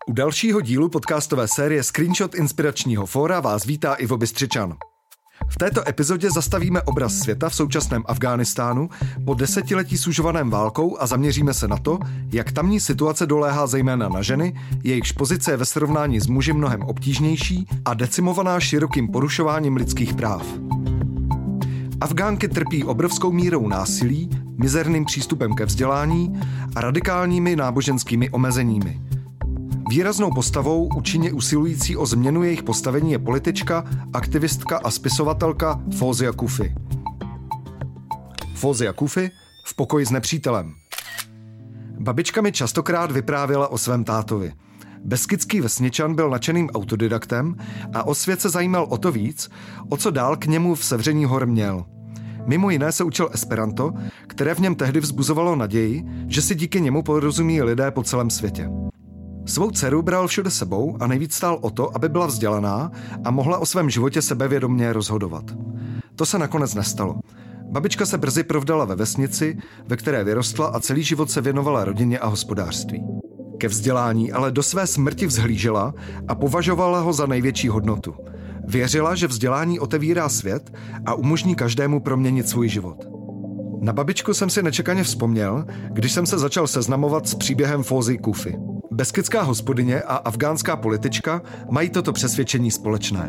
U dalšího dílu podcastové série Screenshot inspiračního fóra vás vítá Ivo Bystřičan. V této epizodě zastavíme obraz světa v současném Afghánistánu po desetiletí sužovaném válkou a zaměříme se na to, jak tamní situace doléhá zejména na ženy, jejichž pozice je ve srovnání s muži mnohem obtížnější a decimovaná širokým porušováním lidských práv. Afgánky trpí obrovskou mírou násilí, mizerným přístupem ke vzdělání a radikálními náboženskými omezeními. Výraznou postavou účinně usilující o změnu jejich postavení je politička, aktivistka a spisovatelka Fawzia Koofi. Fawzia Koofi v pokoji s nepřítelem. Babička mi častokrát vyprávěla o svém tátovi. Beskydský vesničan byl nadšeným autodidaktem a o svět se zajímal o to víc, o co dál k němu v sevření hor měl. Mimo jiné se učil esperanto, které v něm tehdy vzbuzovalo naději, že si díky němu porozumí lidé po celém světě. Svou dceru bral všude sebou a nejvíc stál o to, aby byla vzdělaná a mohla o svém životě sebevědomě rozhodovat. To se nakonec nestalo. Babička se brzy provdala ve vesnici, ve které vyrostla a celý život se věnovala rodině a hospodářství. Ke vzdělání ale do své smrti vzhlížela a považovala ho za největší hodnotu. Věřila, že vzdělání otevírá svět a umožní každému proměnit svůj život. Na babičku jsem si nečekaně vzpomněl, když jsem se začal seznamovat s příběhem Fawzii Koofi. Beskydská hospodyně a afgánská politička mají toto přesvědčení společné.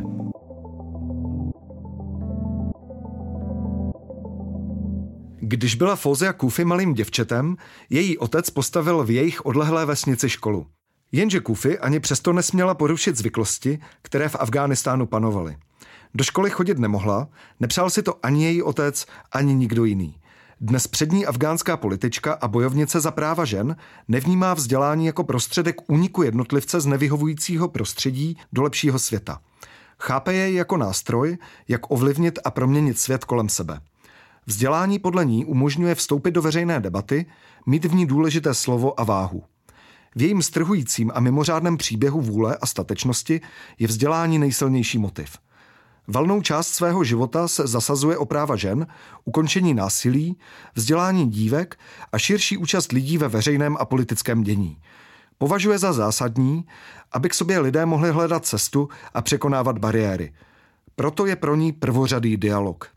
Když byla Fawzia Koofi malým děvčetem, její otec postavil v jejich odlehlé vesnici školu. Jenže Koofi ani přesto nesměla porušit zvyklosti, které v Afghánistánu panovaly. Do školy chodit nemohla, nepřál si to ani její otec, ani nikdo jiný. Dnes přední afgánská politička a bojovnice za práva žen nevnímá vzdělání jako prostředek úniku jednotlivce z nevyhovujícího prostředí do lepšího světa. Chápe jej jako nástroj, jak ovlivnit a proměnit svět kolem sebe. Vzdělání podle ní umožňuje vstoupit do veřejné debaty, mít v ní důležité slovo a váhu. V jejím strhujícím a mimořádném příběhu vůle a statečnosti je vzdělání nejsilnější motiv. Valnou část svého života se zasazuje o práva žen, ukončení násilí, vzdělání dívek a širší účast lidí ve veřejném a politickém dění. Považuje za zásadní, aby k sobě lidé mohli hledat cestu a překonávat bariéry. Proto je pro ní prvořadý dialog.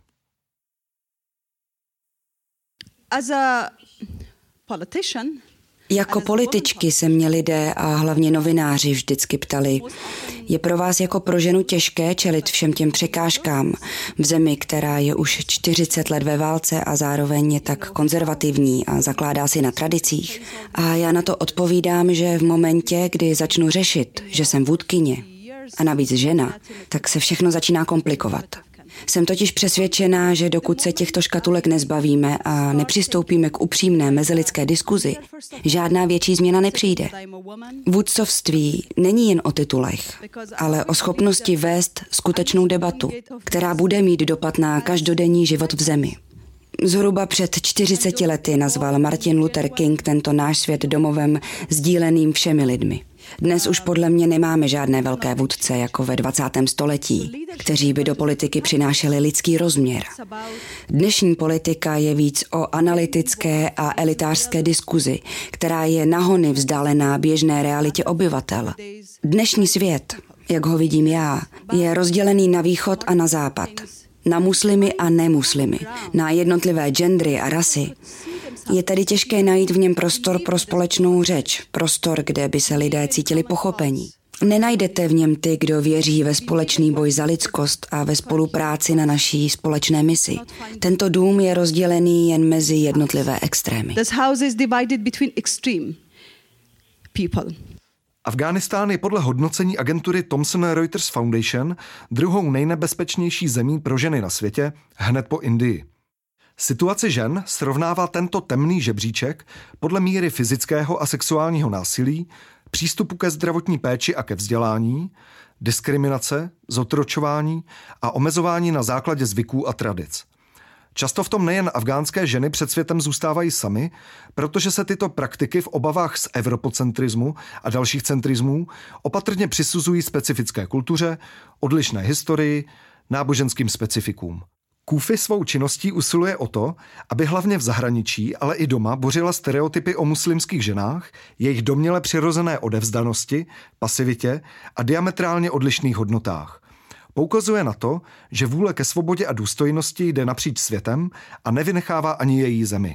Jako političky se mě lidé a hlavně novináři vždycky ptali, je pro vás jako pro ženu těžké čelit všem těm překážkám v zemi, která je už 40 let ve válce a zároveň je tak konzervativní a zakládá si na tradicích? A já na to odpovídám, že v momentě, kdy začnu řešit, že jsem vůdkyně a navíc žena, tak se všechno začíná komplikovat. Jsem totiž přesvědčená, že dokud se těchto škatulek nezbavíme a nepřistoupíme k upřímné mezilidské diskuzi, žádná větší změna nepřijde. Vůdcovství není jen o titulech, ale o schopnosti vést skutečnou debatu, která bude mít dopad na každodenní život v zemi. Zhruba před 40 lety nazval Martin Luther King tento náš svět domovem sdíleným všemi lidmi. Dnes už podle mě nemáme žádné velké vůdce jako ve 20. století, kteří by do politiky přinášeli lidský rozměr. Dnešní politika je víc o analytické a elitářské diskuzi, která je nahony vzdálená běžné realitě obyvatel. Dnešní svět, jak ho vidím já, je rozdělený na východ a na západ. Na muslimy a nemuslimy, na jednotlivé gendry a rasy. Je tedy těžké najít v něm prostor pro společnou řeč, prostor, kde by se lidé cítili pochopení. Nenajdete v něm ty, kdo věří ve společný boj za lidskost a ve spolupráci na naší společné misi. Tento dům je rozdělený jen mezi jednotlivé extrémy. Afghánistán je podle hodnocení agentury Thomson Reuters Foundation druhou nejnebezpečnější zemí pro ženy na světě, hned po Indii. Situaci žen srovnává tento temný žebříček podle míry fyzického a sexuálního násilí, přístupu ke zdravotní péči a ke vzdělání, diskriminace, zotročování a omezování na základě zvyků a tradic. Často v tom nejen afgánské ženy před světem zůstávají samy, protože se tyto praktiky v obavách z evropocentrismu a dalších centrismů opatrně přisuzují specifické kultuře, odlišné historii, náboženským specifikům. Kúfi svou činností usiluje o to, aby hlavně v zahraničí, ale i doma bořila stereotypy o muslimských ženách, jejich domněle přirozené odevzdanosti, pasivitě a diametrálně odlišných hodnotách. Poukazuje na to, že vůle ke svobodě a důstojnosti jde napříč světem a nevynechává ani její zemi.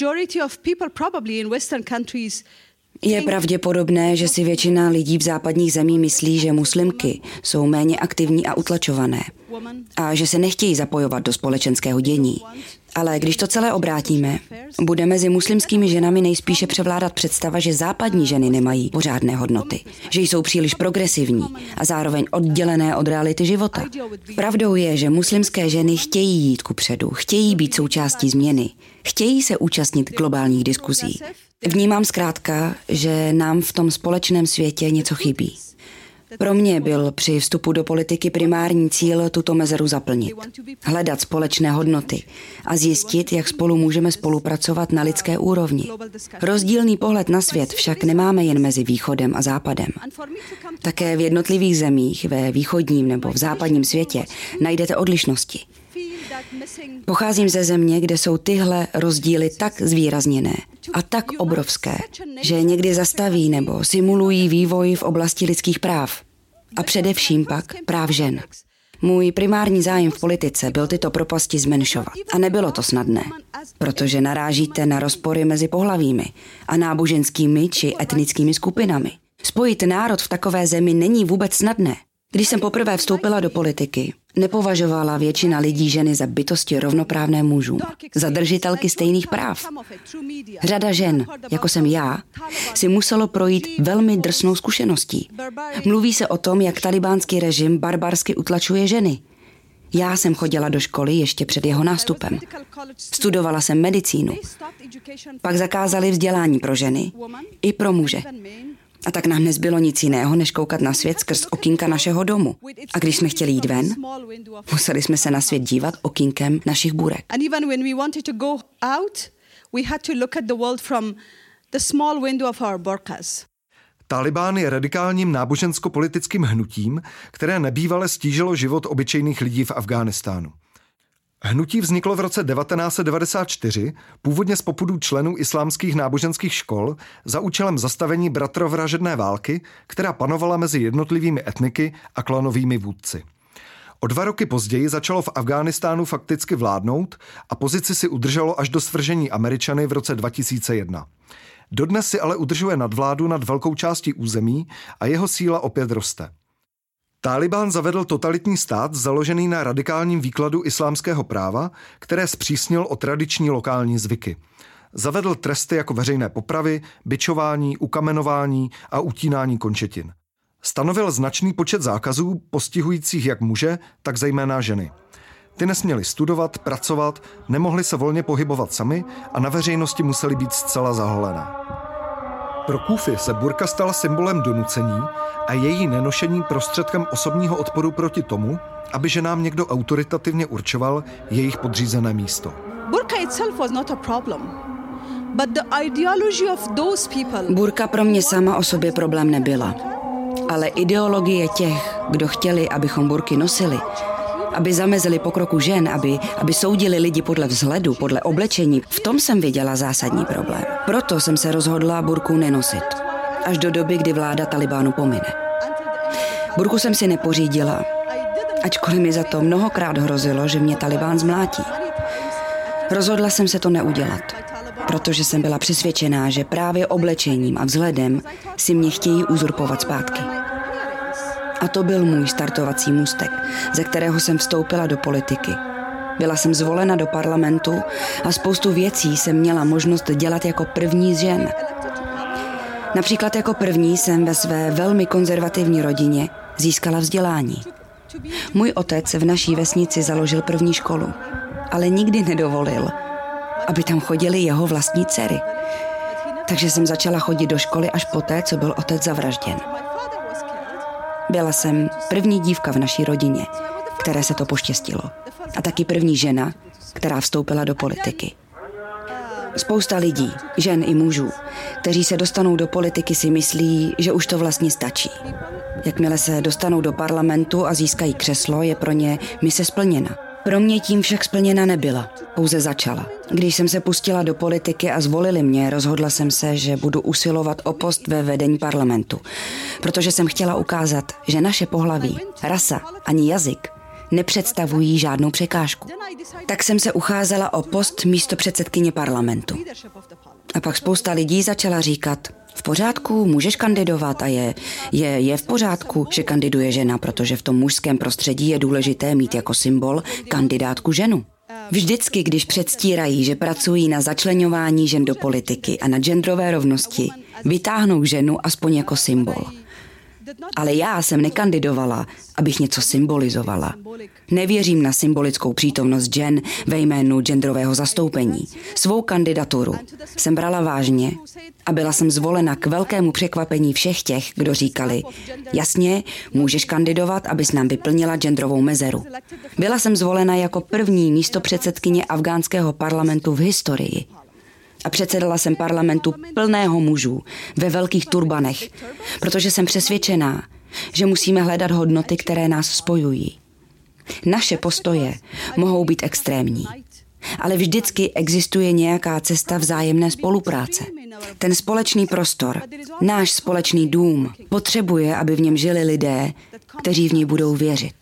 Je pravděpodobné, že si většina lidí v západních zemích myslí, že muslimky jsou méně aktivní a utlačované a že se nechtějí zapojovat do společenského dění. Ale když to celé obrátíme, bude mezi muslimskými ženami nejspíše převládat představa, že západní ženy nemají pořádné hodnoty, že jsou příliš progresivní a zároveň oddělené od reality života. Pravdou je, že muslimské ženy chtějí jít kupředu, chtějí být součástí změny, chtějí se účastnit globálních diskuzí. Vnímám zkrátka, že nám v tom společném světě něco chybí. Pro mě byl při vstupu do politiky primární cíl tuto mezeru zaplnit. Hledat společné hodnoty a zjistit, jak spolu můžeme spolupracovat na lidské úrovni. Rozdílný pohled na svět však nemáme jen mezi východem a západem. Také v jednotlivých zemích, ve východním nebo v západním světě, najdete odlišnosti. Pocházím ze země, kde jsou tyhle rozdíly tak zvýrazněné a tak obrovské, že někdy zastaví nebo simulují vývoj v oblasti lidských práv. A především pak práv žen. Můj primární zájem v politice byl tyto propasti zmenšovat. A nebylo to snadné, protože narážíte na rozpory mezi pohlavími a náboženskými či etnickými skupinami. Spojit národ v takové zemi není vůbec snadné. Když jsem poprvé vstoupila do politiky, nepovažovala většina lidí ženy za bytosti rovnoprávné mužům, za držitelky stejných práv. Řada žen, jako jsem já, si muselo projít velmi drsnou zkušeností. Mluví se o tom, jak talibánský režim barbarsky utlačuje ženy. Já jsem chodila do školy ještě před jeho nástupem. Studovala jsem medicínu. Pak zakázali vzdělání pro ženy i pro muže. A tak nám nezbylo nic jiného, než koukat na svět skrz okýnka našeho domu. A když jsme chtěli jít ven, museli jsme se na svět dívat okýnkem našich bůrek. Talibán je radikálním nábožensko-politickým hnutím, které nebývale stížilo život obyčejných lidí v Afghánistánu. Hnutí vzniklo v roce 1994, původně z popudů členů islámských náboženských škol, za účelem zastavení bratrovražedné války, která panovala mezi jednotlivými etniky a klanovými vůdci. O 2 roky později začalo v Afghánistánu fakticky vládnout a pozici si udrželo až do svržení Američany v roce 2001. Dodnes si ale udržuje nadvládu nad velkou částí území a jeho síla opět roste. Tálibán zavedl totalitní stát založený na radikálním výkladu islámského práva, které zpřísnil o tradiční lokální zvyky. Zavedl tresty jako veřejné popravy, bičování, ukamenování a utínání končetin. Stanovil značný počet zákazů postihujících jak muže, tak zejména ženy. Ty nesměli studovat, pracovat, nemohli se volně pohybovat sami a na veřejnosti museli být zcela zaholené. Pro Kúfi se burka stala symbolem donucení a její nenošení prostředkem osobního odporu proti tomu, aby ženám někdo autoritativně určoval jejich podřízené místo. Burka pro mě sama o sobě problém nebyla. Ale ideologie těch, kdo chtěli, abychom burky nosili, aby zamezili pokroku žen, aby soudili lidi podle vzhledu, podle oblečení, v tom jsem viděla zásadní problém. Proto jsem se rozhodla burku nenosit. Až do doby, kdy vláda Talibánu pomine. Burku jsem si nepořídila, ačkoliv mi za to mnohokrát hrozilo, že mě Talibán zmlátí. Rozhodla jsem se to neudělat, protože jsem byla přesvědčená, že právě oblečením a vzhledem si mě chtějí uzurpovat zpátky. A to byl můj startovací můstek, ze kterého jsem vstoupila do politiky. Byla jsem zvolena do parlamentu a spoustu věcí jsem měla možnost dělat jako první z žen. Například jako první jsem ve své velmi konzervativní rodině získala vzdělání. Můj otec v naší vesnici založil první školu, ale nikdy nedovolil, aby tam chodily jeho vlastní dcery. Takže jsem začala chodit do školy až poté, co byl otec zavražděn. Byla jsem první dívka v naší rodině, které se to poštěstilo. A taky první žena, která vstoupila do politiky. Spousta lidí, žen i mužů, kteří se dostanou do politiky, si myslí, že už to vlastně stačí. Jakmile se dostanou do parlamentu a získají křeslo, je pro ně mise splněna. Pro mě tím však splněna nebyla, pouze začala. Když jsem se pustila do politiky a zvolili mě, rozhodla jsem se, že budu usilovat o post ve vedení parlamentu, protože jsem chtěla ukázat, že naše pohlaví, rasa ani jazyk nepředstavují žádnou překážku. Tak jsem se ucházela o post místopředsedkyně parlamentu. A pak spousta lidí začala říkat, v pořádku, můžeš kandidovat a je v pořádku, že kandiduje žena, protože v tom mužském prostředí je důležité mít jako symbol kandidátku ženu. Vždycky, když předstírají, že pracují na začleňování žen do politiky a na genderové rovnosti, vytáhnou ženu aspoň jako symbol. Ale já jsem nekandidovala, abych něco symbolizovala. Nevěřím na symbolickou přítomnost žen ve jménu genderového zastoupení. Svou kandidaturu jsem brala vážně a byla jsem zvolena k velkému překvapení všech těch, kdo říkali, jasně, můžeš kandidovat, abys nám vyplnila genderovou mezeru. Byla jsem zvolena jako první místopředsedkyně afghánského parlamentu v historii. A předsedala jsem parlamentu plného mužů ve velkých turbanech, protože jsem přesvědčená, že musíme hledat hodnoty, které nás spojují. Naše postoje mohou být extrémní, ale vždycky existuje nějaká cesta vzájemné spolupráce. Ten společný prostor, náš společný dům, potřebuje, aby v něm žili lidé, kteří v něj budou věřit.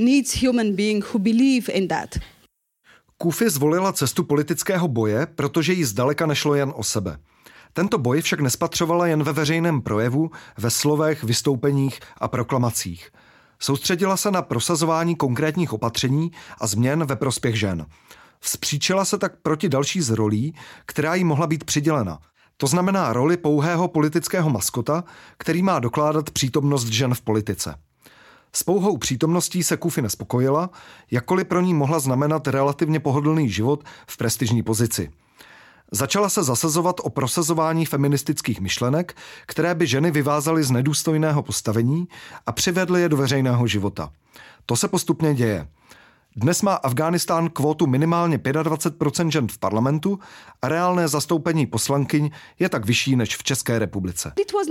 Kufi zvolila cestu politického boje, protože jí zdaleka nešlo jen o sebe. Tento boj však nespatřovala jen ve veřejném projevu, ve slovech, vystoupeních a proklamacích. Soustředila se na prosazování konkrétních opatření a změn ve prospěch žen. Vzpříčila se tak proti další z rolí, která jí mohla být přidělena. To znamená roli pouhého politického maskota, který má dokládat přítomnost žen v politice. S pouhou přítomností se Kufi nespokojila, jakkoliv pro ní mohla znamenat relativně pohodlný život v prestižní pozici. Začala se zasazovat o prosazování feministických myšlenek, které by ženy vyvázaly z nedůstojného postavení a přivedly je do veřejného života. To se postupně děje. Dnes má Afghánistán kvótu minimálně 25% žen v parlamentu a reálné zastoupení poslankyň je tak vyšší než v České republice.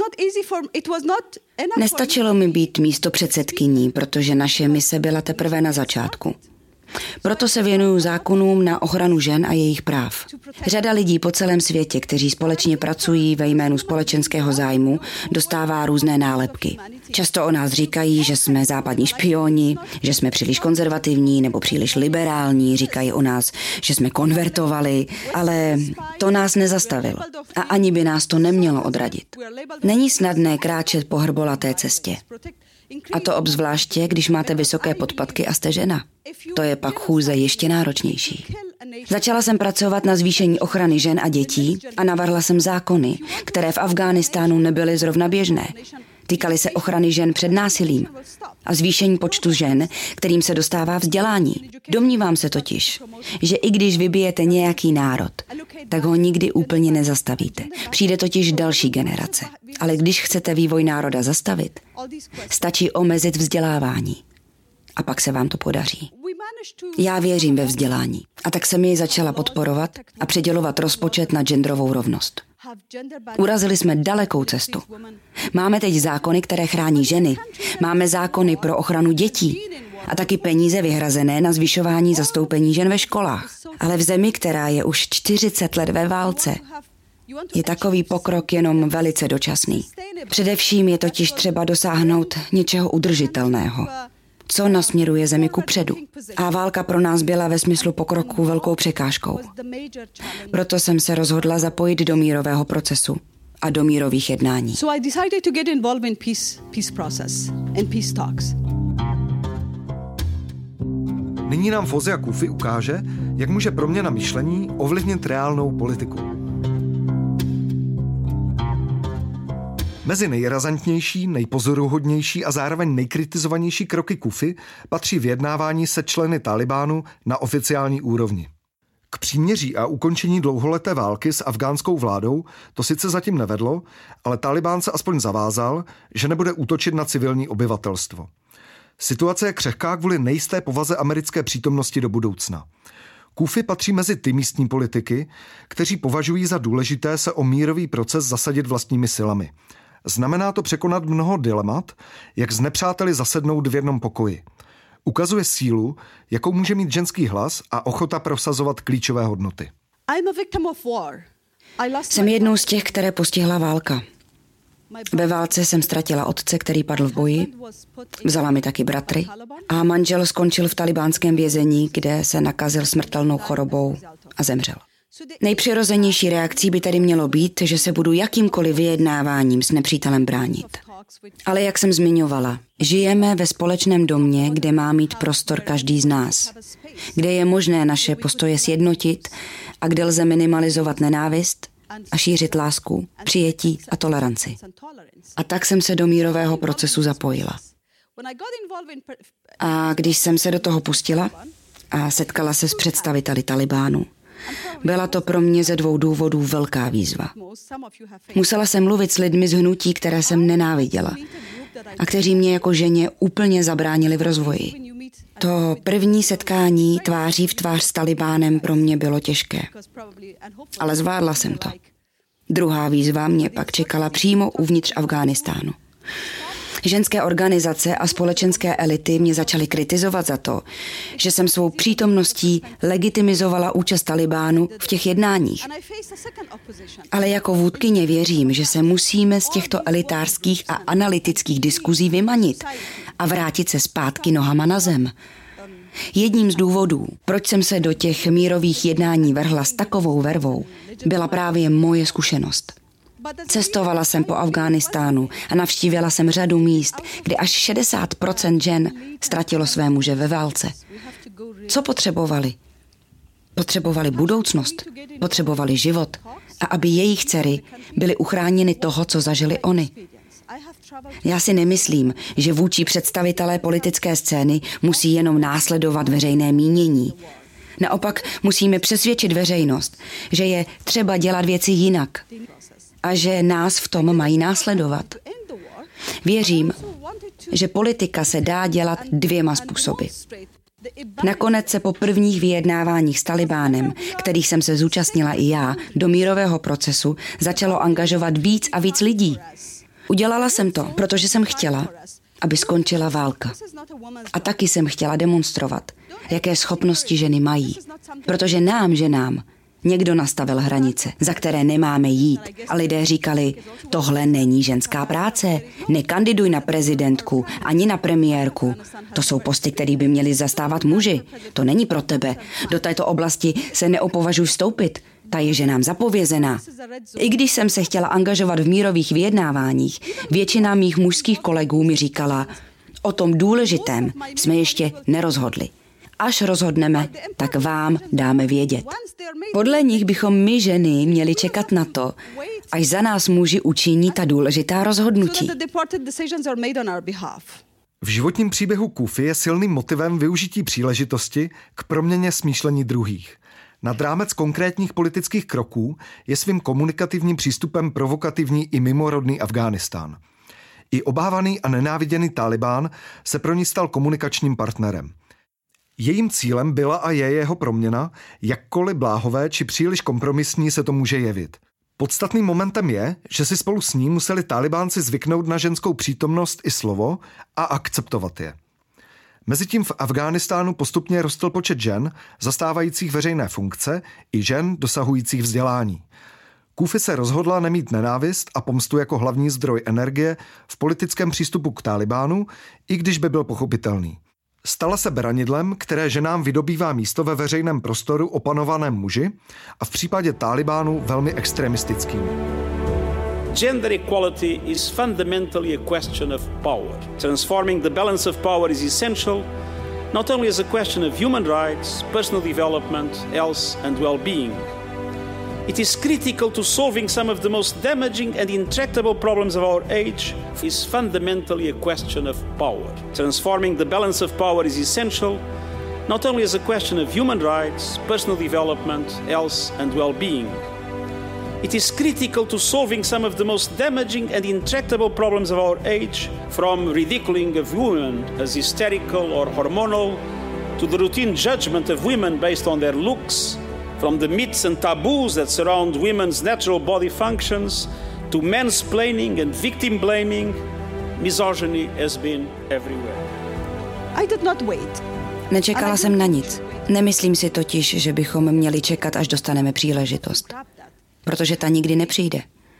Nestačilo mi být místopředsedkyní, protože naše mise byla teprve na začátku. Proto se věnuju zákonům na ochranu žen a jejich práv. Řada lidí po celém světě, kteří společně pracují ve jménu společenského zájmu, dostává různé nálepky. Často o nás říkají, že jsme západní špioni, že jsme příliš konzervativní nebo příliš liberální, říkají o nás, že jsme konvertovali, ale to nás nezastavilo a ani by nás to nemělo odradit. Není snadné kráčet po hrbolaté cestě. A to obzvláště, když máte vysoké podpatky a jste žena. To je pak chůze ještě náročnější. Začala jsem pracovat na zvýšení ochrany žen a dětí a navrhla jsem zákony, které v Afghánistánu nebyly zrovna běžné. Týkaly se ochrany žen před násilím a zvýšení počtu žen, kterým se dostává vzdělání. Domnívám se totiž, že i když vybijete nějaký národ, tak ho nikdy úplně nezastavíte. Přijde totiž další generace. Ale když chcete vývoj národa zastavit, stačí omezit vzdělávání. A pak se vám to podaří. Já věřím ve vzdělání. A tak jsem jej začala podporovat a přidělovat rozpočet na genderovou rovnost. Urazili jsme dalekou cestu. Máme teď zákony, které chrání ženy. Máme zákony pro ochranu dětí a taky peníze vyhrazené na zvyšování zastoupení žen ve školách. Ale v zemi, která je už 40 let ve válce, je takový pokrok jenom velice dočasný. Především je totiž třeba dosáhnout něčeho udržitelného, co nasměruje zemi kupředu. A válka pro nás byla ve smyslu pokroku velkou překážkou. Proto jsem se rozhodla zapojit do mírového procesu a do mírových jednání. Nyní nám Fozia Kufi ukáže, jak může proměna myšlení ovlivnit reálnou politiku. Mezi nejrazantnější, nejpozoruhodnější a zároveň nejkritizovanější kroky Kufi patří vyjednávání se členy Talibánu na oficiální úrovni. K příměří a ukončení dlouholeté války s afgánskou vládou to sice zatím nevedlo, ale Talibán se aspoň zavázal, že nebude útočit na civilní obyvatelstvo. Situace je křehká kvůli nejisté povaze americké přítomnosti do budoucna. Kufi patří mezi ty místní politiky, kteří považují za důležité se o mírový proces zasadit vlastními silami. Znamená to překonat mnoho dilemat, jak s nepřáteli zasednout v jednom pokoji. Ukazuje sílu, jakou může mít ženský hlas a ochota prosazovat klíčové hodnoty. Jsem jednou z těch, které postihla válka. Ve válce jsem ztratila otce, který padl v boji, vzala mi taky bratry a manžel skončil v talibánském vězení, kde se nakazil smrtelnou chorobou a zemřel. Nejpřirozenější reakcí by tedy mělo být, že se budu jakýmkoliv vyjednáváním s nepřítelem bránit. Ale jak jsem zmiňovala, žijeme ve společném domě, kde má mít prostor každý z nás, kde je možné naše postoje sjednotit a kde lze minimalizovat nenávist a šířit lásku, přijetí a toleranci. A tak jsem se do mírového procesu zapojila. A když jsem se do toho pustila a setkala se s představiteli Talibánu, byla to pro mě ze 2 důvodů velká výzva. Musela jsem mluvit s lidmi z hnutí, které jsem nenáviděla a kteří mě jako ženě úplně zabránili v rozvoji. To první setkání tváří v tvář s Talibánem pro mě bylo těžké, ale zvládla jsem to. Druhá výzva mě pak čekala přímo uvnitř Afghánistánu. Ženské organizace a společenské elity mě začaly kritizovat za to, že jsem svou přítomností legitimizovala účast Talibánu v těch jednáních. Ale jako vůdkyně věřím, že se musíme z těchto elitářských a analytických diskuzí vymanit a vrátit se zpátky nohama na zem. Jedním z důvodů, proč jsem se do těch mírových jednání vrhla s takovou vervou, byla právě moje zkušenost. Cestovala jsem po Afghánistánu a navštívila jsem řadu míst, kde až 60% žen ztratilo své muže ve válce. Co potřebovali? Potřebovali budoucnost, potřebovali život a aby jejich dcery byly uchráněny toho, co zažili oni. Já si nemyslím, že vůči představitelé politické scény musí jenom následovat veřejné mínění. Naopak musíme přesvědčit veřejnost, že je třeba dělat věci jinak a že nás v tom mají následovat. Věřím, že politika se dá dělat 2 způsoby. Nakonec se po prvních vyjednáváních s Talibánem, kterých jsem se zúčastnila i já, do mírového procesu začalo angažovat víc a víc lidí. Udělala jsem to, protože jsem chtěla, aby skončila válka. A taky jsem chtěla demonstrovat, jaké schopnosti ženy mají. Protože nám, ženám, někdo nastavil hranice, za které nemáme jít. A lidé říkali, tohle není ženská práce, nekandiduj na prezidentku, ani na premiérku. To jsou posty, které by měli zastávat muži. To není pro tebe. Do této oblasti se neopovažuj vstoupit. Ta je ženám zapovězená. I když jsem se chtěla angažovat v mírových vyjednáváních, většina mých mužských kolegů mi říkala, o tom důležitém jsme ještě nerozhodli. Až rozhodneme, tak vám dáme vědět. Podle nich bychom my ženy měli čekat na to, až za nás muži učiní ta důležitá rozhodnutí. V životním příběhu Kůfy je silným motivem využití příležitosti k proměně smýšlení druhých. Nad rámec konkrétních politických kroků je svým komunikativním přístupem provokativní i mimorodný Afghánistán. I obávaný a nenáviděný Talibán se pro ní stal komunikačním partnerem. Jejím cílem byla a je jeho proměna, jakkoliv bláhové či příliš kompromisní se to může jevit. Podstatným momentem je, že si spolu s ní museli Talibánci zvyknout na ženskou přítomnost i slovo a akceptovat je. Mezitím v Afghánistánu postupně rostl počet žen, zastávajících veřejné funkce, i žen dosahujících vzdělání. Kůfy se rozhodla nemít nenávist a pomstu jako hlavní zdroj energie v politickém přístupu k Talibánu, i když by byl pochopitelný. Stala se beranidlem, které ženám vydobývá místo ve veřejném prostoru opanovaném muži a v případě Talibánu velmi extremistickým. Gender equality is fundamentally a question of power. Transforming the balance of power is essential, not only as a question of human rights, personal development, health and well-being. It is critical to solving some of the most damaging and intractable problems of our age. It is fundamentally a question of power. Transforming the balance of power is essential, not only as a question of human rights, personal development, health and well-being. It is critical to solving some of the most damaging and intractable problems of our age, from ridiculing of women as hysterical or hormonal, to the routine judgment of women based on their looks, from the myths and taboos that surround women's natural body functions, to mansplaining and victim blaming. Misogyny has been everywhere. Nečekala jsem na nic. Nemyslím si totiž, že bychom měli čekat, až dostaneme příležitost. Protože ta nikdy nepřijde.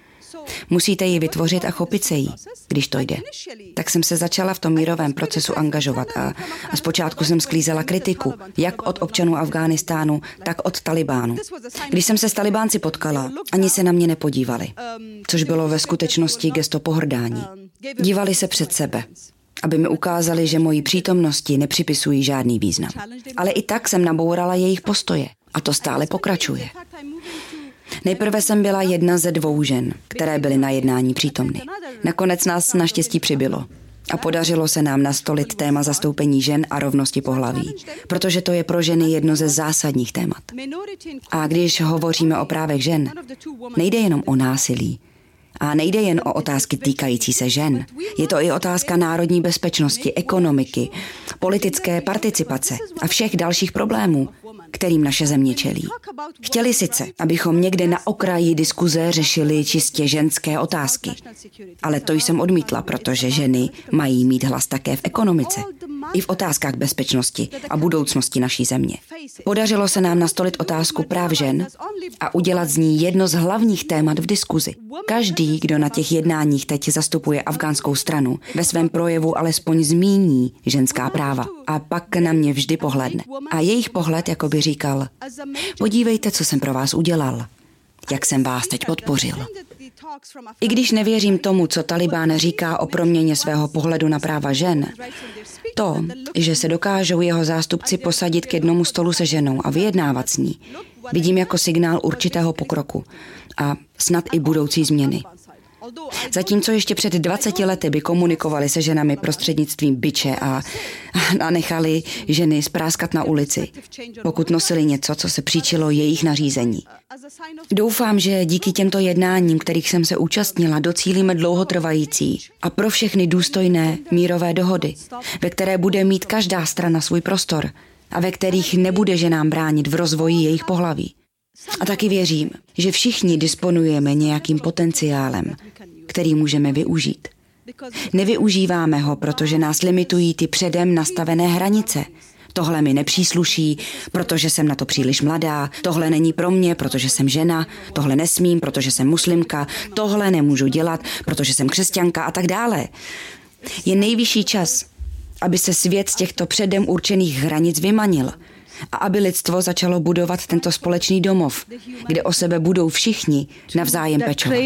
Musíte ji vytvořit a chopit se jí, když to jde. Tak jsem se začala v tom mírovém procesu angažovat a zpočátku jsem sklízela kritiku, jak od občanů Afghánistánu, tak od Talibánu. Když jsem se s Talibánci potkala, ani se na mě nepodívali, což bylo ve skutečnosti gesto pohrdání. Dívali se před sebe, aby mi ukázali, že mojí přítomnosti nepřipisují žádný význam. Ale i tak jsem nabourala jejich postoje a to stále pokračuje. Nejprve jsem byla jedna ze 2 žen, které byly na jednání přítomny. Nakonec nás naštěstí přibylo a podařilo se nám nastolit téma zastoupení žen a rovnosti pohlaví, protože to je pro ženy jedno ze zásadních témat. A když hovoříme o právech žen, nejde jenom o násilí, a nejde jen o otázky týkající se žen. Je to i otázka národní bezpečnosti, ekonomiky, politické participace a všech dalších problémů, kterým naše země čelí. Chtěli sice, abychom někde na okraji diskuze řešili čistě ženské otázky. Ale to jsem odmítla, protože ženy mají mít hlas také v ekonomice, i v otázkách bezpečnosti a budoucnosti naší země. Podařilo se nám nastolit otázku práv žen a udělat z ní jedno z hlavních témat v diskuzi. Každý, kdo na těch jednáních teď zastupuje afgánskou stranu, ve svém projevu alespoň zmíní ženská práva a pak na mě vždy pohledne. A jejich pohled jakoby říkal: podívejte, co jsem pro vás udělal, jak jsem vás teď podpořil. I když nevěřím tomu, co Talibán říká o proměně svého pohledu na práva žen, to, že se dokážou jeho zástupci posadit k jednomu stolu se ženou a vyjednávat s ní, vidím jako signál určitého pokroku a snad i budoucí změny. Zatímco ještě před 20 lety by komunikovali se ženami prostřednictvím biče a nechali ženy spráskat na ulici, pokud nosili něco, co se příčilo jejich nařízení. Doufám, že díky těmto jednáním, kterých jsem se účastnila, docílíme dlouhotrvající a pro všechny důstojné mírové dohody, ve které bude mít každá strana svůj prostor a ve kterých nebude ženám bránit v rozvoji jejich pohlaví. A taky věřím, že všichni disponujeme nějakým potenciálem, který můžeme využít. Nevyužíváme ho, protože nás limitují ty předem nastavené hranice. Tohle mi nepřísluší, protože jsem na to příliš mladá, tohle není pro mě, protože jsem žena, tohle nesmím, protože jsem muslimka, tohle nemůžu dělat, protože jsem křesťanka a tak dále. Je nejvyšší čas, aby se svět z těchto předem určených hranic vymanil a aby lidstvo začalo budovat tento společný domov, kde o sebe budou všichni navzájem pečovat.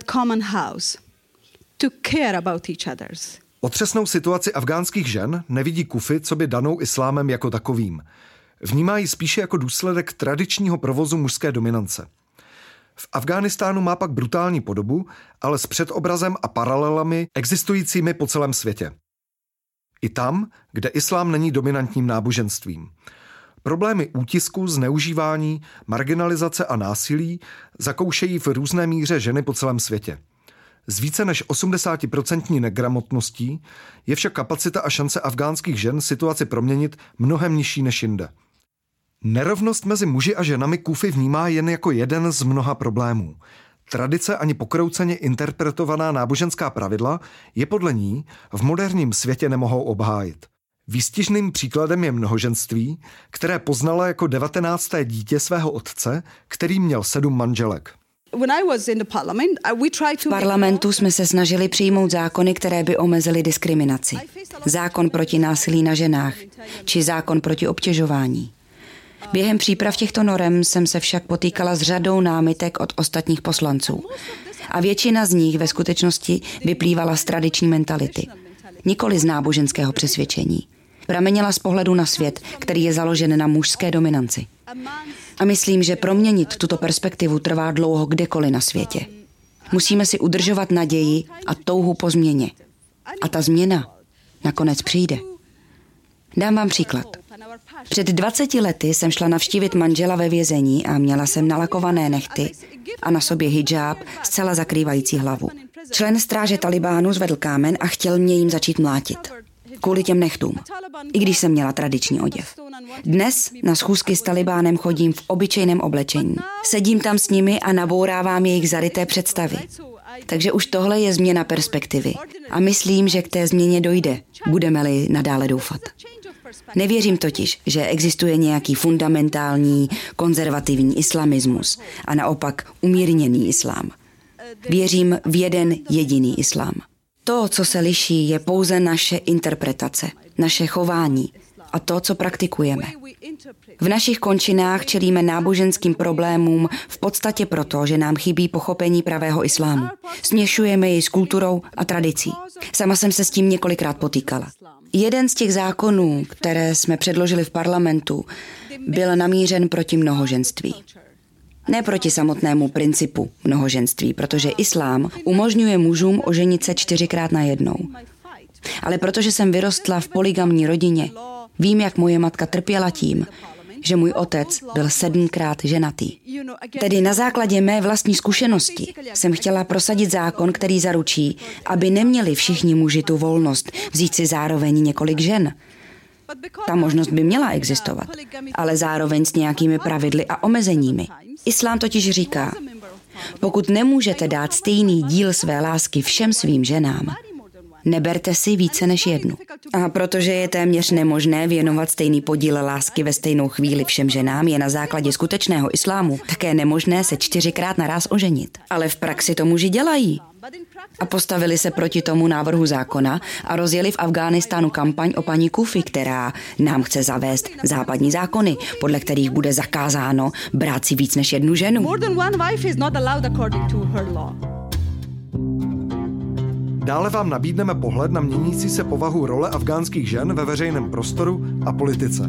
Otřesnou situaci afgánských žen nevidí Kufi, co by danou islámem jako takovým. Vnímá ji spíše jako důsledek tradičního provozu mužské dominance. V Afghánistánu má pak brutální podobu, ale s předobrazem a paralelami existujícími po celém světě. I tam, kde islám není dominantním náboženstvím. Problémy útisku, zneužívání, marginalizace a násilí zakoušejí v různé míře ženy po celém světě. Z více než 80% negramotností je však kapacita a šance afgánských žen situaci proměnit mnohem nižší než jinde. Nerovnost mezi muži a ženami Kufi vnímá jen jako jeden z mnoha problémů. Tradice ani pokrouceně interpretovaná náboženská pravidla je podle ní v moderním světě nemohou obhájit. Výstižným příkladem je mnohoženství, které poznala jako 19. dítě svého otce, který měl 7 manželek. V parlamentu jsme se snažili přijmout zákony, které by omezily diskriminaci. Zákon proti násilí na ženách, či zákon proti obtěžování. Během příprav těchto norem jsem se však potýkala s řadou námitek od ostatních poslanců. A většina z nich ve skutečnosti vyplývala z tradiční mentality, nikoli z náboženského přesvědčení. Pramenila z pohledu na svět, který je založen na mužské dominanci. A myslím, že proměnit tuto perspektivu trvá dlouho kdekoliv na světě. Musíme si udržovat naději a touhu po změně. A ta změna nakonec přijde. Dám vám příklad. Před 20 lety jsem šla navštívit manžela ve vězení a měla jsem nalakované nehty a na sobě hidžáb zcela zakrývající hlavu. Člen stráže Talibánu zvedl kámen a chtěl mě jim začít mlátit. Kvůli těm nechtům, i když jsem měla tradiční oděv. Dnes na schůzky s Talibánem chodím v obyčejném oblečení. Sedím tam s nimi a nabourávám jejich zaryté představy. Takže už tohle je změna perspektivy. A myslím, že k té změně dojde, budeme-li nadále doufat. Nevěřím totiž, že existuje nějaký fundamentální konzervativní islamismus a naopak umírněný islám. Věřím v jeden jediný islám. To, co se liší, je pouze naše interpretace, naše chování a to, co praktikujeme. V našich končinách čelíme náboženským problémům v podstatě proto, že nám chybí pochopení pravého islámu. Směšujeme jej s kulturou a tradicí. Sama jsem se s tím několikrát potýkala. Jeden z těch zákonů, které jsme předložili v parlamentu, byl namířen proti mnohoženství. Ne proti samotnému principu mnohoženství, protože islám umožňuje mužům oženit se 4krát najednou. Ale protože jsem vyrostla v polygamní rodině, vím, jak moje matka trpěla tím, že můj otec byl 7krát ženatý. Tedy na základě mé vlastní zkušenosti jsem chtěla prosadit zákon, který zaručí, aby neměli všichni muži tu volnost vzít si zároveň několik žen. Ta možnost by měla existovat, ale zároveň s nějakými pravidly a omezeními. Islám totiž říká, pokud nemůžete dát stejný díl své lásky všem svým ženám, neberte si více než jednu. A protože je téměř nemožné věnovat stejný podíl lásky ve stejnou chvíli všem ženám, je na základě skutečného islámu také nemožné se 4krát naráz oženit. Ale v praxi to muži dělají. A postavili se proti tomu návrhu zákona a rozjeli v Afghánistánu kampaň o paní Kufi, která nám chce zavést západní zákony, podle kterých bude zakázáno brát si víc než jednu ženu. Dále vám nabídneme pohled na měnící se povahu role afghánských žen ve veřejném prostoru a politice.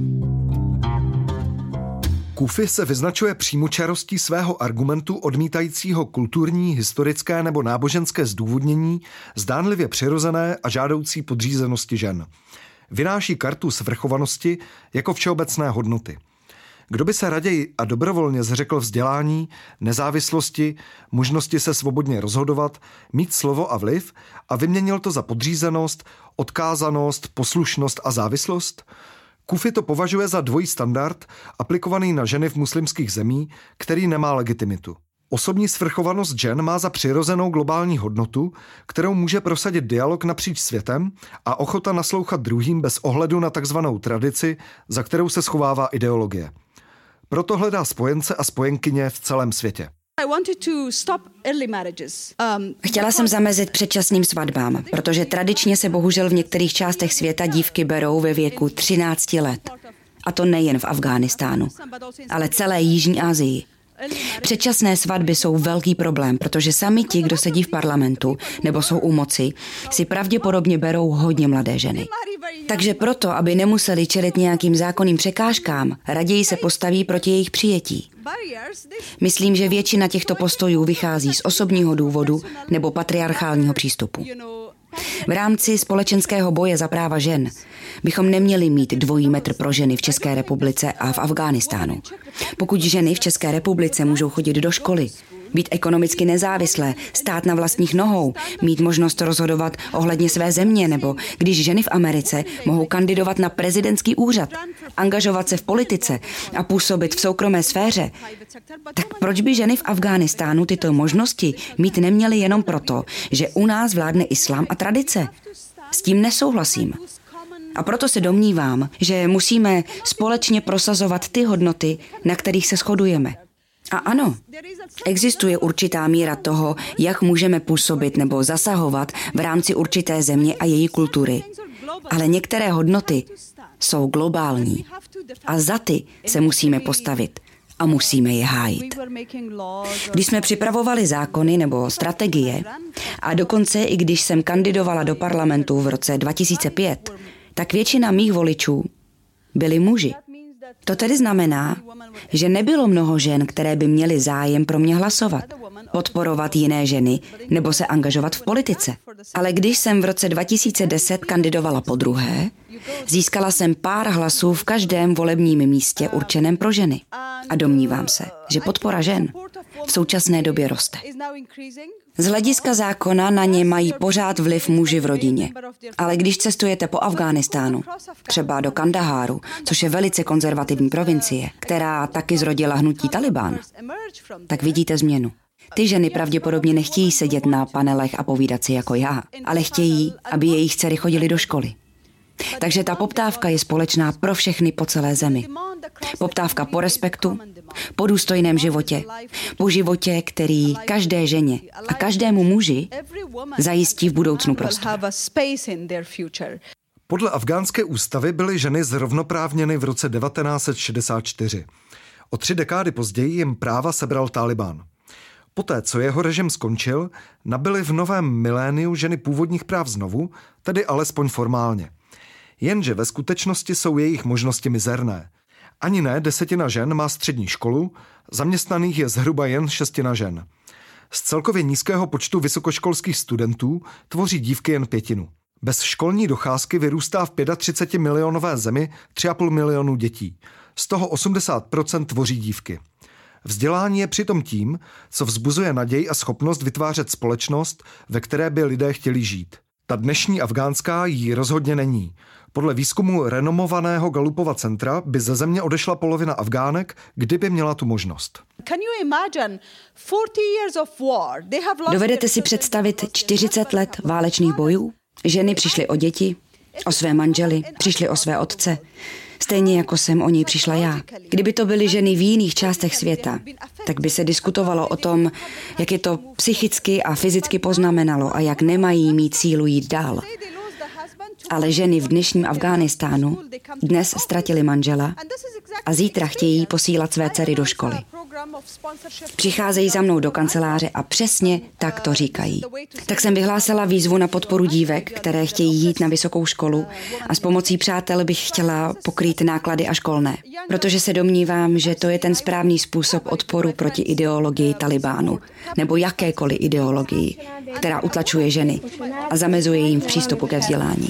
Kufi se vyznačuje přímočarostí svého argumentu odmítajícího kulturní, historické nebo náboženské zdůvodnění zdánlivě přirozené a žádoucí podřízenosti žen. Vynáší kartu svrchovanosti jako všeobecné hodnoty. Kdo by se raději a dobrovolně zřekl vzdělání, nezávislosti, možnosti se svobodně rozhodovat, mít slovo a vliv a vyměnil to za podřízenost, odkázanost, poslušnost a závislost? Kufi to považuje za dvojí standard aplikovaný na ženy v muslimských zemí, který nemá legitimitu. Osobní svrchovanost žen má za přirozenou globální hodnotu, kterou může prosadit dialog napříč světem a ochota naslouchat druhým bez ohledu na takzvanou tradici, za kterou se schovává ideologie. Proto hledá spojence a spojenkyně v celém světě. Chtěla jsem zamezit předčasným svatbám, protože tradičně se bohužel v některých částech světa dívky berou ve věku 13 let. A to nejen v Afghánistánu, ale celé Jižní Asii. Předčasné svatby jsou velký problém, protože sami ti, kdo sedí v parlamentu nebo jsou u moci, si pravděpodobně berou hodně mladé ženy. Takže proto, aby nemuseli čelit nějakým zákonným překážkám, raději se postaví proti jejich přijetí. Myslím, že většina těchto postojů vychází z osobního důvodu nebo patriarchálního přístupu. V rámci společenského boje za práva žen bychom neměli mít dvojí metr pro ženy v České republice a v Afghánistánu. Pokud ženy v České republice můžou chodit do školy, být ekonomicky nezávislé, stát na vlastních nohou, mít možnost rozhodovat ohledně své země, nebo když ženy v Americe mohou kandidovat na prezidentský úřad, angažovat se v politice a působit v soukromé sféře, tak proč by ženy v Afghánistánu tyto možnosti mít neměly jenom proto, že u nás vládne islám a tradice? S tím nesouhlasím. A proto se domnívám, že musíme společně prosazovat ty hodnoty, na kterých se shodujeme. A ano, existuje určitá míra toho, jak můžeme působit nebo zasahovat v rámci určité země a její kultury. Ale některé hodnoty jsou globální a za ty se musíme postavit a musíme je hájit. Když jsme připravovali zákony nebo strategie a dokonce i když jsem kandidovala do parlamentu v roce 2005, tak většina mých voličů byli muži. To tedy znamená, že nebylo mnoho žen, které by měly zájem pro mě hlasovat, podporovat jiné ženy nebo se angažovat v politice. Ale když jsem v roce 2010 kandidovala podruhé, získala jsem pár hlasů v každém volebním místě určeném pro ženy. A domnívám se, že podpora žen v současné době roste. Z hlediska zákona na ně mají pořád vliv muži v rodině. Ale když cestujete po Afghánistánu, třeba do Kandaháru, což je velice konzervativní provincie, která taky zrodila hnutí Talibán, tak vidíte změnu. Ty ženy pravděpodobně nechtějí sedět na panelech a povídat si jako já, ale chtějí, aby jejich dcery chodily do školy. Takže ta poptávka je společná pro všechny po celé zemi. Poptávka po respektu, po důstojném životě, po životě, který každé ženě a každému muži zajistí v budoucnu prostor. Podle afgánské ústavy byly ženy zrovnoprávněny v roce 1964. O 3 dekády později jim práva sebral Tálibán. Poté, co jeho režim skončil, nabyly v novém miléniu ženy původních práv znovu, tedy alespoň formálně. Jenže ve skutečnosti jsou jejich možnosti mizerné. Ani ne 10 žen má střední školu, zaměstnaných je zhruba jen 6 žen. Z celkově nízkého počtu vysokoškolských studentů tvoří dívky jen 5. Bez školní docházky vyrůstá v 35 milionové zemi 3,5 milionu dětí. Z toho 80% tvoří dívky. Vzdělání je přitom tím, co vzbuzuje naději a schopnost vytvářet společnost, ve které by lidé chtěli žít. Ta dnešní afgánská jí rozhodně není. Podle výzkumu renomovaného Gallupova centra by ze země odešla polovina Afgánek, kdyby měla tu možnost. Dovedete si představit 40 let válečných bojů? Ženy přišly o děti, o své manžely, přišly o své otce. Stejně jako jsem o něj přišla já. Kdyby to byly ženy v jiných částech světa, tak by se diskutovalo o tom, jak je to psychicky a fyzicky poznamenalo a jak nemají mít sílu jít dál. Ale ženy v dnešním Afghánistánu dnes ztratily manžela a zítra chtějí posílat své dcery do školy. Přicházejí za mnou do kanceláře a přesně tak to říkají. Tak jsem vyhlásila výzvu na podporu dívek, které chtějí jít na vysokou školu a s pomocí přátel bych chtěla pokrýt náklady a školné. Protože se domnívám, že to je ten správný způsob odporu proti ideologii Talibánu nebo jakékoliv ideologii, která utlačuje ženy a zamezuje jim v přístupu ke vzdělání.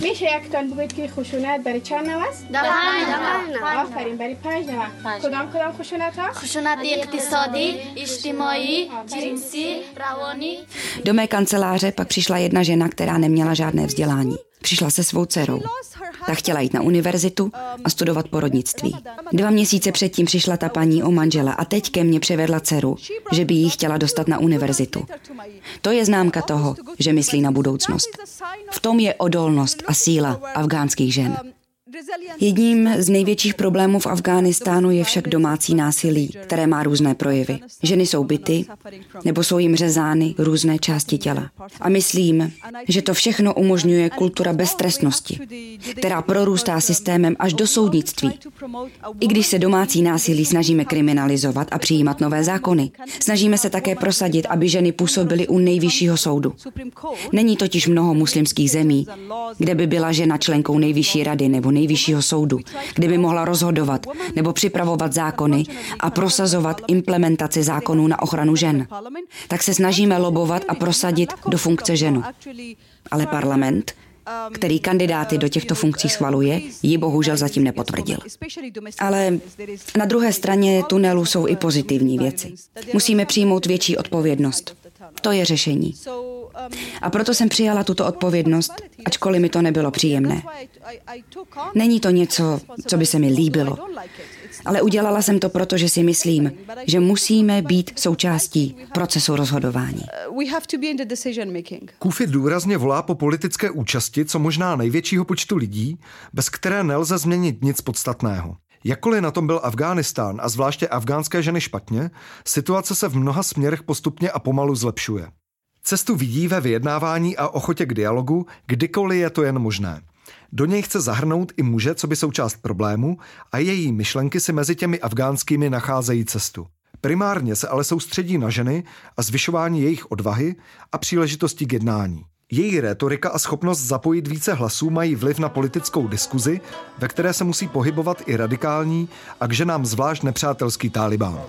Do mé kanceláře pak přišla jedna žena, která neměla žádné vzdělání. Přišla se svou dcerou. Ta chtěla jít na univerzitu a studovat porodnictví. 2 měsíce předtím přišla ta paní o manžela a teď ke mně přivedla dceru, že by jí chtěla dostat na univerzitu. To je známka toho, že myslí na budoucnost. V tom je odolnost a síla afgánských žen. Jedním z největších problémů v Afghánistánu je však domácí násilí, které má různé projevy. Ženy jsou bity nebo jsou jim řezány různé části těla. A myslím, že to všechno umožňuje kultura beztrestnosti, která prorůstá systémem až do soudnictví. I když se domácí násilí snažíme kriminalizovat a přijímat nové zákony, snažíme se také prosadit, aby ženy působily u nejvyššího soudu. Není totiž mnoho muslimských zemí, kde by byla žena členkou nejvyšší rady nebo nejvyššího soudu, kde by mohla rozhodovat nebo připravovat zákony a prosazovat implementaci zákonů na ochranu žen. Tak se snažíme lobovat a prosadit do funkce ženu. Ale parlament, který kandidáty do těchto funkcí schvaluje, ji bohužel zatím nepotvrdil. Ale na druhé straně tunelu jsou i pozitivní věci. Musíme přijmout větší odpovědnost. To je řešení. A proto jsem přijala tuto odpovědnost, ačkoliv mi to nebylo příjemné. Není to něco, co by se mi líbilo, ale udělala jsem to proto, že si myslím, že musíme být součástí procesu rozhodování. Kufi důrazně volá po politické účasti co možná největšího počtu lidí, bez které nelze změnit nic podstatného. Jakkoliv na tom byl Afghánistán a zvláště afgánské ženy špatně, situace se v mnoha směrech postupně a pomalu zlepšuje. Cestu vidí ve vyjednávání a ochotě k dialogu, kdykoliv je to jen možné. Do něj chce zahrnout i muže, co by součást problému, a její myšlenky si mezi těmi afgánskými nacházejí cestu. Primárně se ale soustředí na ženy a zvyšování jejich odvahy a příležitostí k jednání. Její rétorika a schopnost zapojit více hlasů mají vliv na politickou diskuzi, ve které se musí pohybovat i radikální a k ženám zvlášť nepřátelský Tálibán.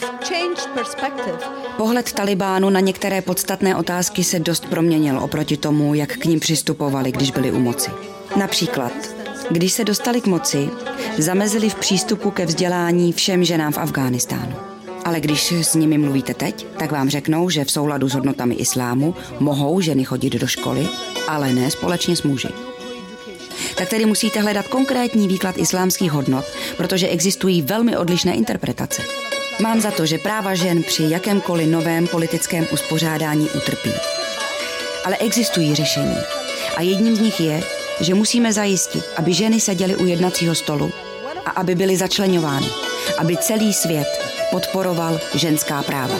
Pohled Talibánu na některé podstatné otázky se dost proměnil oproti tomu, jak k ním přistupovali, když byli u moci. Například, když se dostali k moci, zamezili v přístupu ke vzdělání všem ženám v Afghánistánu. Ale když s nimi mluvíte teď, tak vám řeknou, že v souladu s hodnotami islámu mohou ženy chodit do školy, ale ne společně s muži. Tak tedy musíte hledat konkrétní výklad islámských hodnot, protože existují velmi odlišné interpretace. Mám za to, že práva žen při jakémkoliv novém politickém uspořádání utrpí. Ale existují řešení. A jedním z nich je, že musíme zajistit, aby ženy seděly u jednacího stolu a aby byly začleňovány, aby celý svět podporoval ženská práva.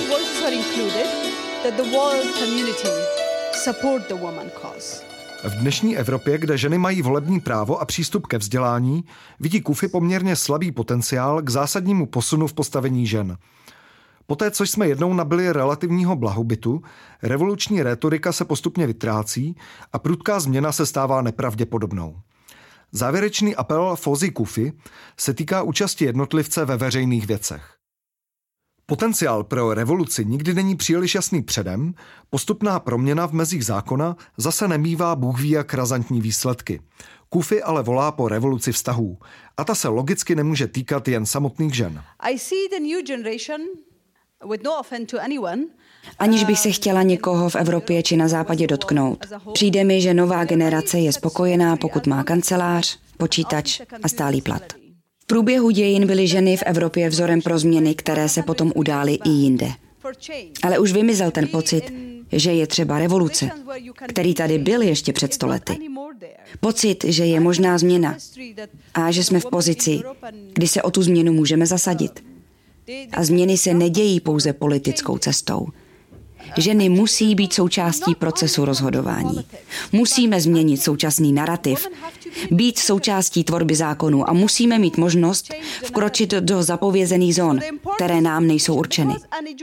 V dnešní Evropě, kde ženy mají volební právo a přístup ke vzdělání, vidí Kufi poměrně slabý potenciál k zásadnímu posunu v postavení žen. Poté, co jsme jednou nabili relativního blahobytu, revoluční rétorika se postupně vytrácí a prudká změna se stává nepravděpodobnou. Závěrečný apel Fawzi Kufi se týká účasti jednotlivce ve veřejných věcech. Potenciál pro revoluci nikdy není příliš jasný předem, postupná proměna v mezích zákona zase nemívá bůhví jak razantní výsledky. Kufi ale volá po revoluci vztahů a ta se logicky nemůže týkat jen samotných žen. Aniž bych se chtěla někoho v Evropě či na západě dotknout. Přijde mi, že nová generace je spokojená, pokud má kancelář, počítač a stálý plat. V průběhu dějin byly ženy v Evropě vzorem pro změny, které se potom udály i jinde. Ale už vymizel ten pocit, že je třeba revoluce, který tady byl ještě před 100 lety. Pocit, že je možná změna a že jsme v pozici, kdy se o tu změnu můžeme zasadit. A změny se nedějí pouze politickou cestou. Ženy musí být součástí procesu rozhodování. Musíme změnit současný narrativ, být součástí tvorby zákonů a musíme mít možnost vkročit do zapovězených zón, které nám nejsou určeny.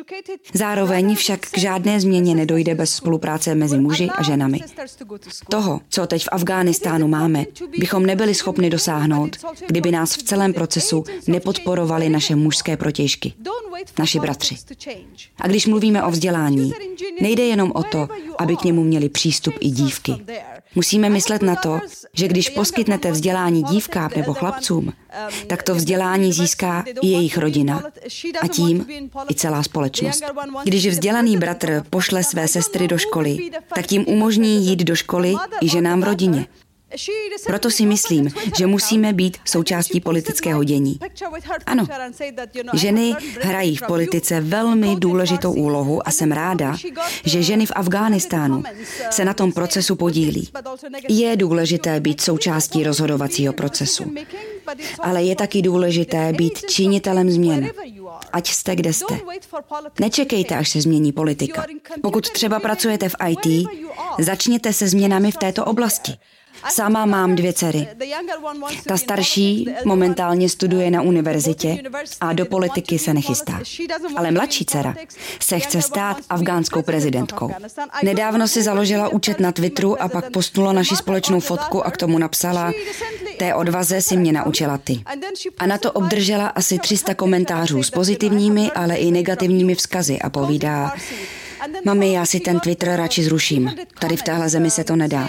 Zároveň však k žádné změně nedojde bez spolupráce mezi muži a ženami. Toho, co teď v Afghánistánu máme, bychom nebyli schopni dosáhnout, kdyby nás v celém procesu nepodporovali naše mužské protějšky, naši bratři. A když mluvíme o vzdělání, nejde jenom o to, aby k němu měli přístup i dívky. Musíme myslet na to, že když poskytnete vzdělání dívkám nebo chlapcům, tak to vzdělání získá i jejich rodina a tím i celá společnost. Když vzdělaný bratr pošle své sestry do školy, tak tím umožní jít do školy i ženám v rodině. Proto si myslím, že musíme být součástí politického dění. Ano, ženy hrají v politice velmi důležitou úlohu a jsem ráda, že ženy v Afghánistánu se na tom procesu podílí. Je důležité být součástí rozhodovacího procesu, ale je taky důležité být činitelem změn. Ať jste, kde jste. Nečekejte, až se změní politika. Pokud třeba pracujete v IT, začněte se změnami v této oblasti. Sama mám 2 dcery. Ta starší momentálně studuje na univerzitě a do politiky se nechystá. Ale mladší dcera se chce stát afgánskou prezidentkou. Nedávno si založila účet na Twitteru a pak postnula naši společnou fotku a k tomu napsala: té odvaze si mě naučila ty. A na to obdržela asi 300 komentářů s pozitivními, ale i negativními vzkazy a povídá: mami, já si ten Twitter radši zruším. Tady v téhle zemi se to nedá.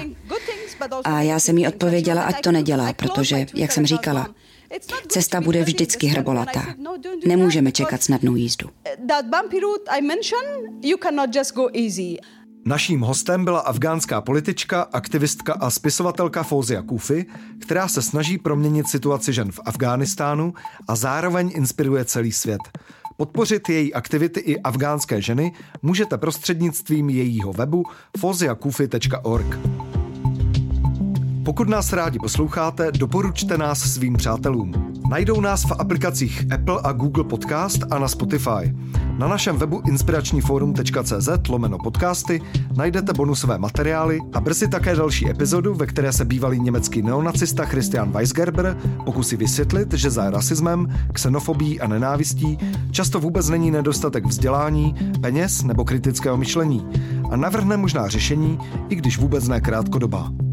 A já jsem jí odpověděla, ať to nedělá, protože, jak jsem říkala, cesta bude vždycky hrbolatá. Nemůžeme čekat snadnou jízdu. Naším hostem byla afgánská politička, aktivistka a spisovatelka Fawzia Kufi, která se snaží proměnit situaci žen v Afghánistánu a zároveň inspiruje celý svět. Podpořit její aktivity i afgánské ženy můžete prostřednictvím jejího webu fawziakufi.org. Pokud nás rádi posloucháte, doporučte nás svým přátelům. Najdou nás v aplikacích Apple a Google Podcast a na Spotify. Na našem webu inspiračniforum.cz/podcasty najdete bonusové materiály a brzy také další epizodu, ve které se bývalý německý neonacista Christian Weisgerber pokusí vysvětlit, že za rasismem, xenofobií a nenávistí často vůbec není nedostatek vzdělání, peněz nebo kritického myšlení a navrhne možná řešení, i když vůbec ne krátkodobá.